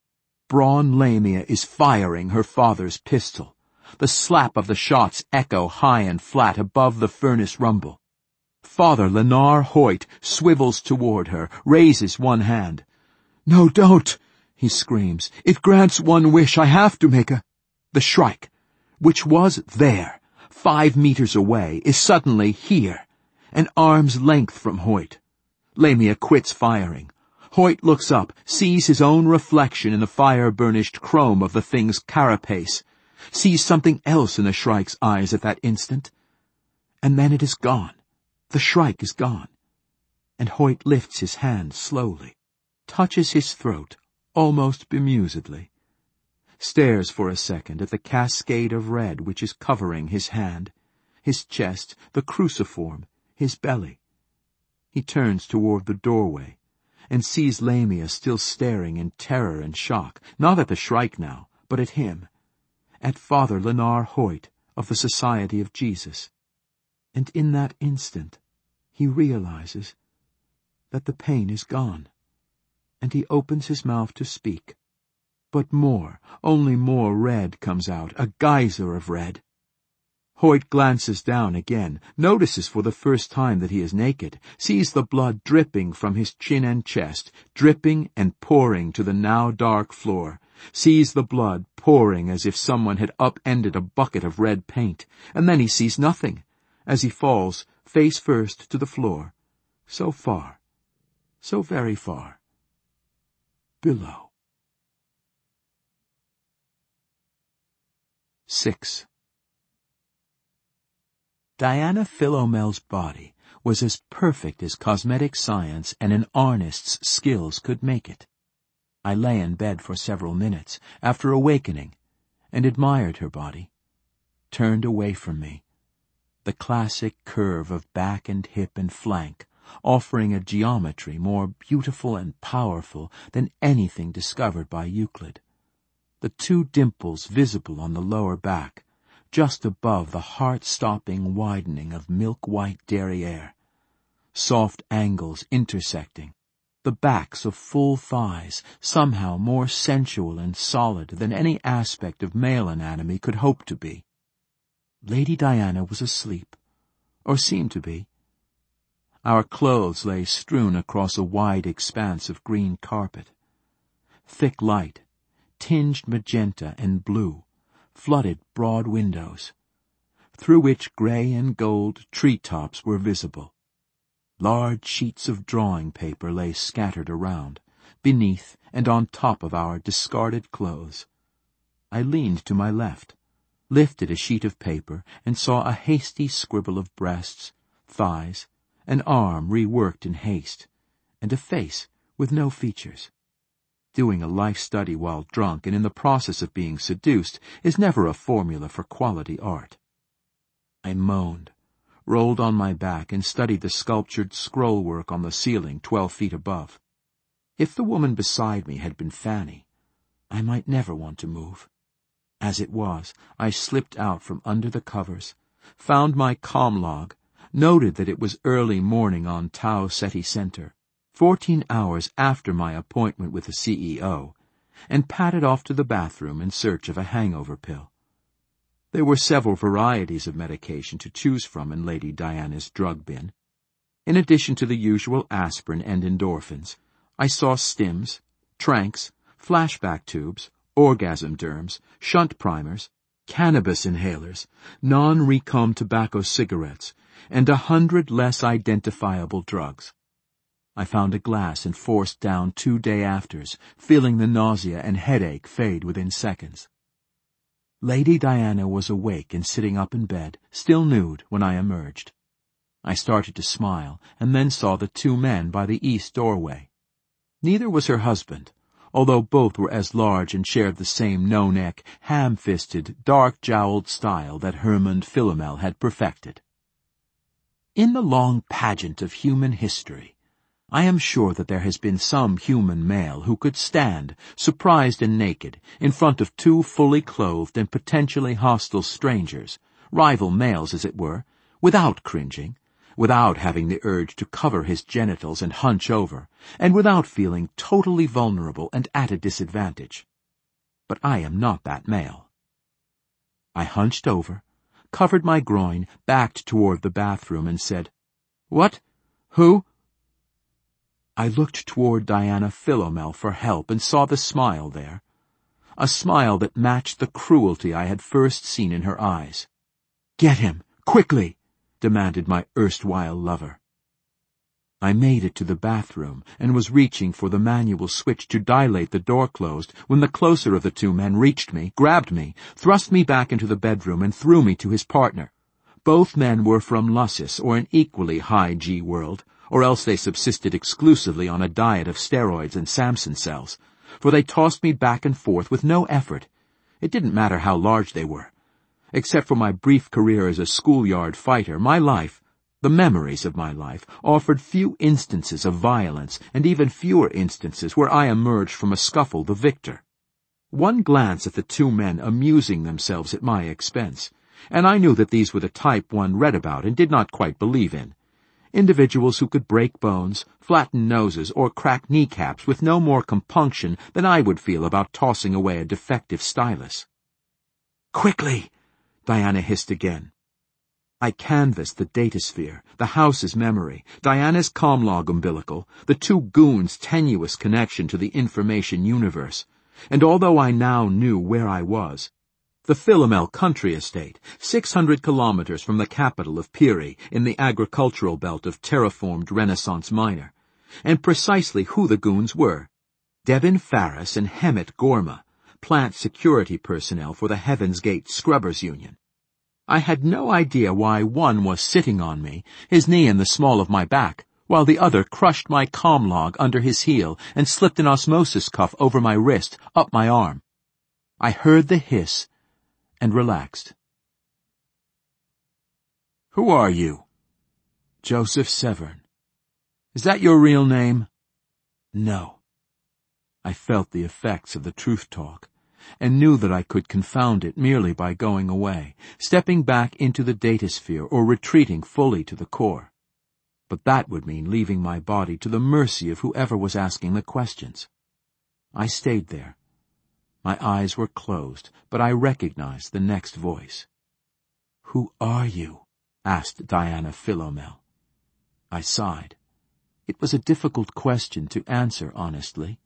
S1: Braun Lamia is firing her father's pistol. The slap of the shots echo high and flat above the furnace rumble. Father Lenar Hoyt swivels toward her, raises one hand. "No, don't!" he screams. "It grants one wish. I have to make a—" The Shrike, which was there, 5 meters away, is suddenly here, an arm's length from Hoyt. Lamia quits firing. Hoyt looks up, sees his own reflection in the fire-burnished chrome of the thing's carapace, sees something else in the Shrike's eyes at that instant, and then it is gone. The Shrike is gone, and Hoyt lifts his hand slowly, touches his throat almost bemusedly, stares for a second at the cascade of red which is covering his hand, his chest, the cruciform, his belly. He turns toward the doorway, and sees Lamia still staring in terror and shock, not at the Shrike now, but at him, at Father Lenar Hoyt of the Society of Jesus. And in that instant he realizes that the pain is gone, and he opens his mouth to speak. But more, only more red comes out, a geyser of red. Hoyt glances down again, notices for the first time that he is naked, sees the blood dripping from his chin and chest, dripping and pouring to the now dark floor, sees the blood pouring as if someone had upended a bucket of red paint, and then he sees nothing, as he falls, face first, to the floor, so far, so very far, below. 6. Diana Philomel's body was as perfect as cosmetic science and an artist's skills could make it. I lay in bed for several minutes after awakening and admired her body, turned away from me, the classic curve of back and hip and flank, offering a geometry more beautiful and powerful than anything discovered by Euclid. The 2 dimples visible on the lower back, just above the heart-stopping widening of milk-white derriere, soft angles intersecting, the backs of full thighs somehow more sensual and solid than any aspect of male anatomy could hope to be. Lady Diana was asleep, or seemed to be. Our clothes lay strewn across a wide expanse of green carpet. Thick light, tinged magenta and blue, flooded broad windows, through which gray and gold treetops were visible. Large sheets of drawing paper lay scattered around, beneath and on top of our discarded clothes. I leaned to my left, lifted a sheet of paper, and saw a hasty scribble of breasts, thighs, an arm reworked in haste, and a face with no features. Doing a life study while drunk and in the process of being seduced is never a formula for quality art. I moaned, rolled on my back, and studied the sculptured scrollwork on the ceiling 12 feet above. If the woman beside me had been Fanny, I might never want to move. As it was, I slipped out from under the covers, found my comm log, noted that it was early morning on Tau Ceti Center, 14 hours after my appointment with the CEO, and padded off to the bathroom in search of a hangover pill. There were several varieties of medication to choose from in Lady Diana's drug bin. In addition to the usual aspirin and endorphins, I saw stims, tranks, flashback tubes, orgasm derms, shunt primers, cannabis inhalers, non-recom tobacco cigarettes, and 100 less identifiable drugs. I found a glass and forced down 2 day-afters, feeling the nausea and headache fade within seconds. Lady Diana was awake and sitting up in bed, still nude, when I emerged. I started to smile, and then saw the 2 men by the east doorway. Neither was her husband, although both were as large and shared the same no-neck, ham-fisted, dark-jowled style that Hermund Philomel had perfected. In the long pageant of human history, I am sure that there has been some human male who could stand, surprised and naked, in front of 2 fully clothed and potentially hostile strangers, rival males as it were, without cringing, without having the urge to cover his genitals and hunch over, and without feeling totally vulnerable and at a disadvantage. But I am not that male. I hunched over, covered my groin, backed toward the bathroom, and said, "What? Who?" I looked toward Diana Philomel for help and saw the smile there, a smile that matched the cruelty I had first seen in her eyes. "Get him, quickly!" demanded my erstwhile lover. I made it to the bathroom and was reaching for the manual switch to dilate the door closed when the closer of the 2 men reached me, grabbed me, thrust me back into the bedroom, and threw me to his partner. Both men were from Lussis, or an equally high G world, or else they subsisted exclusively on a diet of steroids and Samson cells, for they tossed me back and forth with no effort. It didn't matter how large they were. Except for my brief career as a schoolyard fighter, my life, the memories of my life, offered few instances of violence, and even fewer instances where I emerged from a scuffle the victor. One glance at the 2 men amusing themselves at my expense, and I knew that these were the type one read about and did not quite believe in. Individuals who could break bones, flatten noses, or crack kneecaps with no more compunction than I would feel about tossing away a defective stylus. "Quickly!" Diana hissed again. I canvassed the datasphere, the house's memory, Diana's comm-log umbilical, the 2 goons' tenuous connection to the information universe, and although I now knew where I was, the Philomel country estate, 600 kilometers from the capital of Piri in the agricultural belt of terraformed Renaissance Minor, and precisely who the goons were, Devin Farris and Hemet Gorma, plant security personnel for the Heaven's Gate Scrubbers Union. I had no idea why one was sitting on me, his knee in the small of my back, while the other crushed my comm log under his heel and slipped an osmosis cuff over my wrist, up my arm. I heard the hiss and relaxed. "Who are you?" "Joseph Severn." "Is that your real name?" "No." I felt the effects of the truth talk, and knew that I could confound it merely by going away, stepping back into the datasphere or retreating fully to the core. But that would mean leaving my body to the mercy of whoever was asking the questions. I stayed there. My eyes were closed, but I recognized the next voice. "Who are you?" asked Diana Philomel. I sighed. It was a difficult question to answer honestly.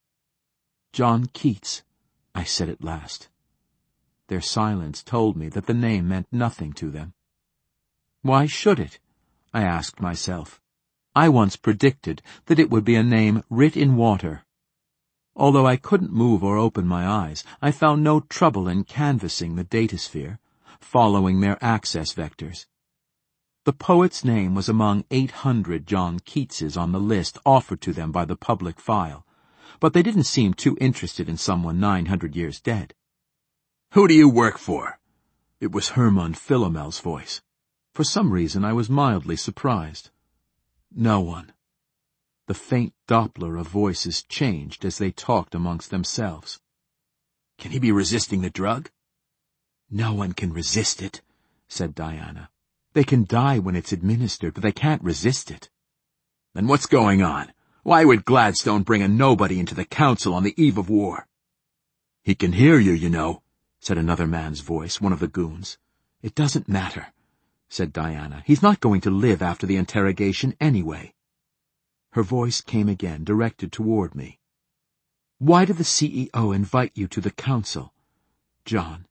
S1: John Keats, I said at last. Their silence told me that the name meant nothing to them. Why should it? I asked myself. I once predicted that it would be a name writ in water. Although I couldn't move or open my eyes, I found no trouble in canvassing the datasphere, following their access vectors. The poet's name was among 800 John Keatses on the list offered to them by the public file, but they didn't seem too interested in someone 900 years dead.
S2: "Who do you work for?"
S1: It was Hermann Philomel's voice. For some reason I was mildly surprised. No one. The faint Doppler of voices changed as they talked amongst themselves.
S2: "Can he be resisting the drug?"
S1: "No one can resist it," said Diana. "They can die when it's administered, but they can't resist it."
S2: "Then what's going on? Why would Gladstone bring a nobody into the council on the eve of war?"
S1: "He can hear you, you know," said another man's voice, one of the goons. "It doesn't matter," said Diana. "He's not going to live after the interrogation anyway." Her voice came again, directed toward me. "Why did the CEO invite you to the council, John?"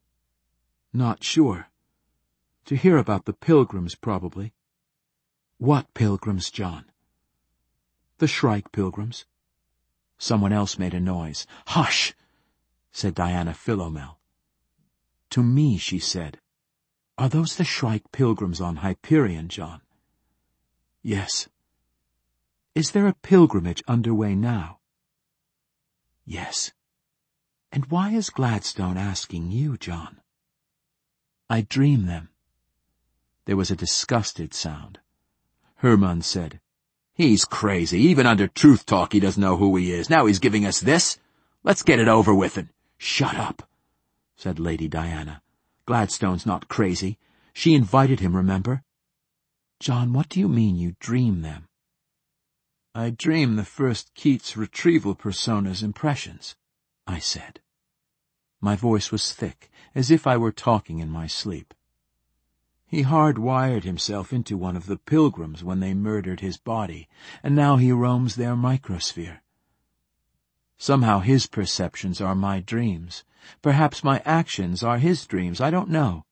S1: "Not sure. To hear about the pilgrims, probably." "What pilgrims, John?" "The Shrike pilgrims." Someone else made a noise. "Hush!" said Diana Philomel. To me, she said, "Are those the Shrike pilgrims on Hyperion, John?" "Yes." "Is there a pilgrimage underway now?" "Yes." "And why is Gladstone asking you, John?" "I dream them." There was a disgusted sound. Hermann said,
S2: "He's crazy. Even under Truth Talk he doesn't know who he is. Now he's giving us this. Let's get it over with and—"
S1: "Shut up," said Lady Diana. "Gladstone's not crazy. She invited him, remember?" "John, what do you mean you dream them?" "I dream the first Keats retrieval persona's impressions," I said. My voice was thick, as if I were talking in my sleep. "He hardwired himself into one of the pilgrims when they murdered his body, and now he roams their microsphere. Somehow his perceptions are my dreams. Perhaps my actions are his dreams. I don't know."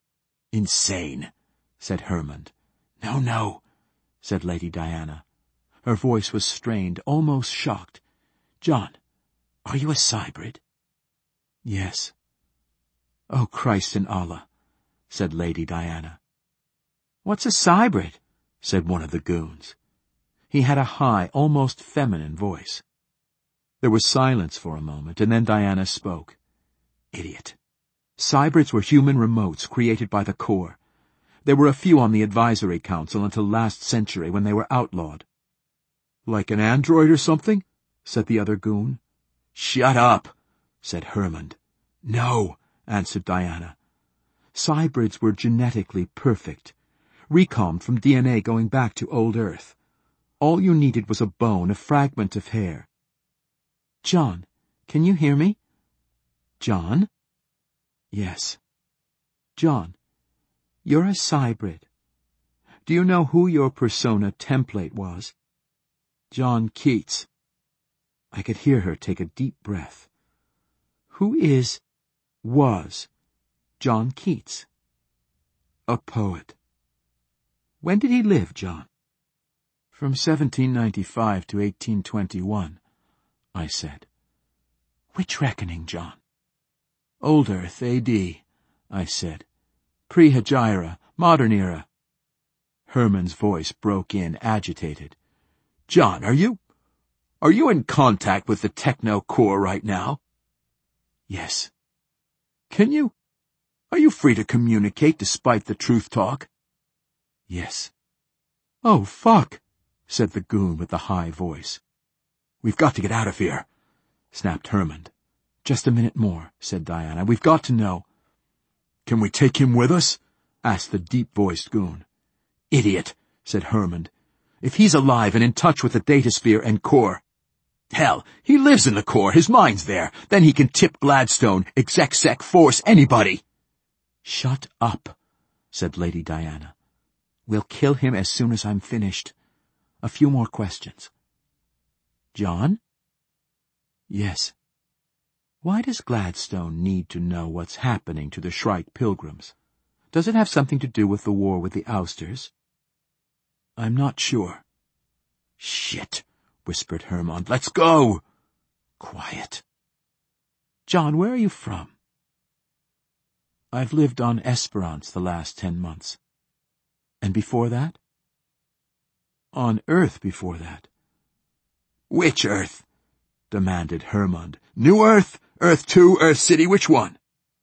S2: "Insane," said Hermann.
S1: No, said Lady Diana. Her voice was strained, almost shocked. "John, are you a Cybrid?" "Yes." "Oh, Christ and Allah," said Lady Diana. "What's a Cybrid?" said one of the goons. He had a high, almost feminine voice. There was silence for a moment, and then Diana spoke. "Idiot. Cybrids were human remotes created by the Corps. There were a few on the advisory council until last century when they were outlawed." "Like an android or something?" said the other goon.
S2: "Shut up,"
S1: said Hermann. "No," answered Diana. Cybrids were genetically perfect, recombed from DNA going back to old Earth. All you needed was a bone, a fragment of hair. "John, can you hear me?" "John?" "Yes." "John, you're a Cybrid. Do you know who your persona template was?" "John Keats." I could hear her take a deep breath. "Who was John Keats?" "A poet." "When did he live, John?" "From 1795 to 1821, I said. "Which reckoning, John?" "Old Earth, A.D., I said. Pre-Hegira, modern era." Hermann's voice broke in, agitated.
S2: "John, are you in contact with the Techno Corps right now?"
S1: "Yes."
S2: Are you free to communicate despite the Truth Talk?"
S1: "Yes."
S2: "Oh, fuck," said the goon with the high voice. "We've got to get out of here," snapped Hermann.
S1: "Just a minute more," said Diana. "We've got to know."
S2: "Can we take him with us?" asked the deep-voiced goon.
S1: "Idiot," said Hermann. "If he's alive and in touch with the Datasphere and Corps—"
S2: "Hell, he lives in the Corps, his mind's there. Then he can tip Gladstone, exec force, anybody."
S1: "Shut up," said Lady Diana. We'll kill him as soon as I'm finished. A few more questions. John? Yes. Why does Gladstone need to know what's happening to the Shrike pilgrims? Does it have something to do with the war with the ousters? I'm not sure. Shit, whispered Hermond. Let's go! Quiet. John, where are you from? I've lived on Esperance the last 10 months. And before that? On Earth before that.
S2: Which Earth? Demanded Hermond. New Earth? Earth 2? Earth City? Which one?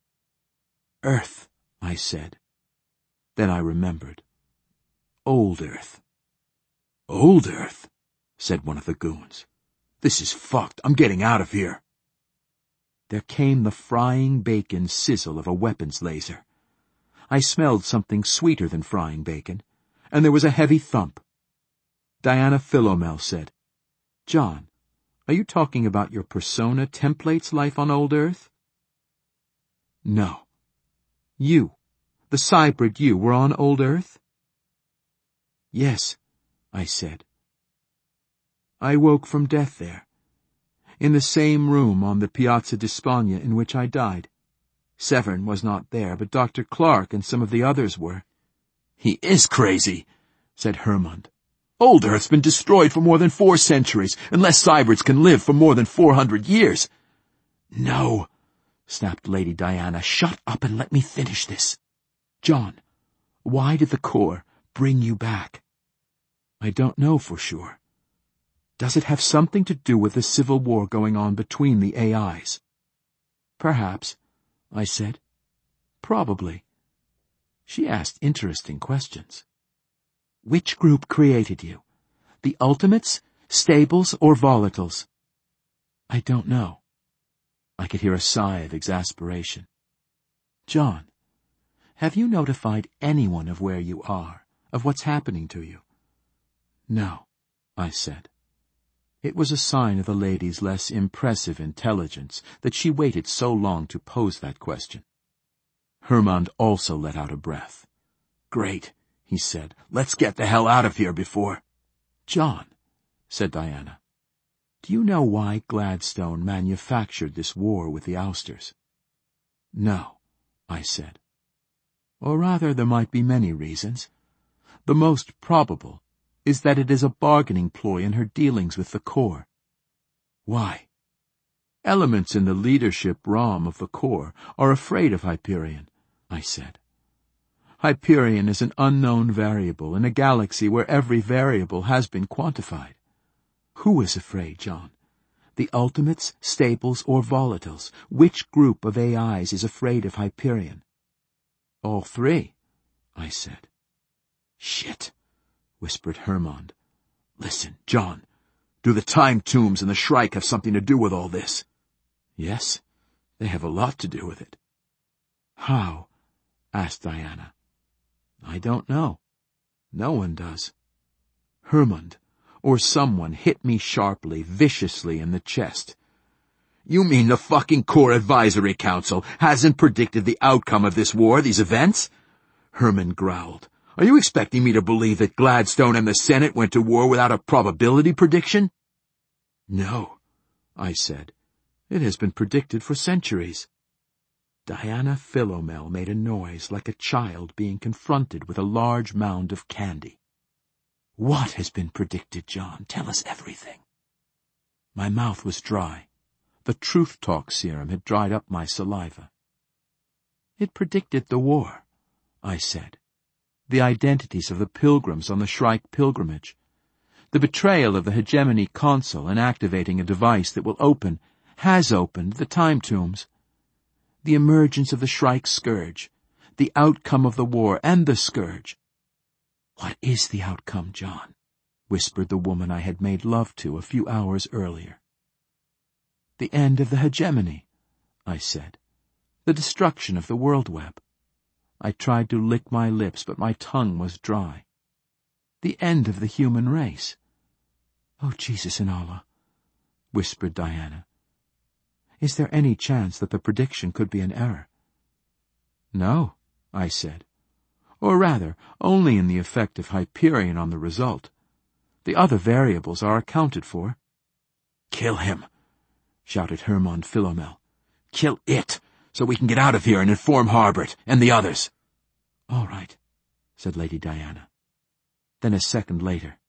S1: Earth, I said. Then I remembered. Old Earth.
S2: Old Earth? Said one of the goons. This is fucked. I'm getting out of here.
S1: There came the frying bacon sizzle of a weapons laser. I smelled something sweeter than frying bacon, and there was a heavy thump. Diana Philomel said, John, are you talking about your Persona Templates life on Old Earth? No. You, the Cybrid you, were on Old Earth? Yes, I said. I woke from death there, in the same room on the Piazza di Spagna in which I died. Severn was not there, but Dr. Clark and some of the others were.
S2: He is crazy, said Hermond. Old Earth's been destroyed for more than 4 centuries, unless Cybrids can live for more than 400 years.
S1: No, snapped Lady Diana. Shut up and let me finish this. John, why did the Corps bring you back? I don't know for sure. Does it have something to do with the civil war going on between the AIs? Perhaps, I said. Probably. She asked interesting questions. Which group created you? The Ultimates, Stables, or Volatiles? I don't know. I could hear a sigh of exasperation. John, have you notified anyone of where you are, of what's happening to you? No, I said. It was a sign of the lady's less impressive intelligence that she waited so long to pose that question. Hermond also let out a breath.
S2: Great, he said. Let's get the hell out of here before...
S1: John, said Diana, do you know why Gladstone manufactured this war with the ousters? No, I said. Or rather, there might be many reasons. The most probable is that it is a bargaining ploy in her dealings with the Corps. Why? Elements in the leadership realm of the Corps are afraid of Hyperion, I said. Hyperion is an unknown variable in a galaxy where every variable has been quantified. Who is afraid, John? The Ultimates, Stables, or Volatiles? Which group of AIs is afraid of Hyperion? All 3, I said.
S2: Shit, whispered Hermond. Listen, John, do the time tombs and the Shrike have something to do with all this?
S1: Yes, they have a lot to do with it. How? Asked Diana. I don't know. No one does. Hermond, or someone, hit me sharply, viciously in the chest.
S2: You mean the fucking Corps Advisory Council hasn't predicted the outcome of this war, these events? Hermond growled. Are you expecting me to believe that Gladstone and the Senate went to war without a probability prediction?
S1: No, I said. It has been predicted for centuries. Diana Philomel made a noise like a child being confronted with a large mound of candy. What has been predicted, John? Tell us everything. My mouth was dry. The Truth Talk serum had dried up my saliva. It predicted the war, I said. The identities of the pilgrims on the Shrike pilgrimage. The betrayal of the Hegemony Consul in activating a device that will has opened the time tombs. The emergence of the Shrike Scourge. The outcome of the war and the Scourge. What is the outcome, John? Whispered the woman I had made love to a few hours earlier. The end of the hegemony, I said. The destruction of the world web. I tried to lick my lips, but my tongue was dry. The end of the human race. Oh, Jesus and Allah, whispered Diana. Is there any chance that the prediction could be an error? No, I said. or rather, only in the effect of Hyperion on the result. The other variables are accounted for."
S2: "Kill him," shouted Hermann Philomel. "Kill it, so we can get out of here and inform Harbert and the others."
S1: "All right," said Lady Diana. Then a second later,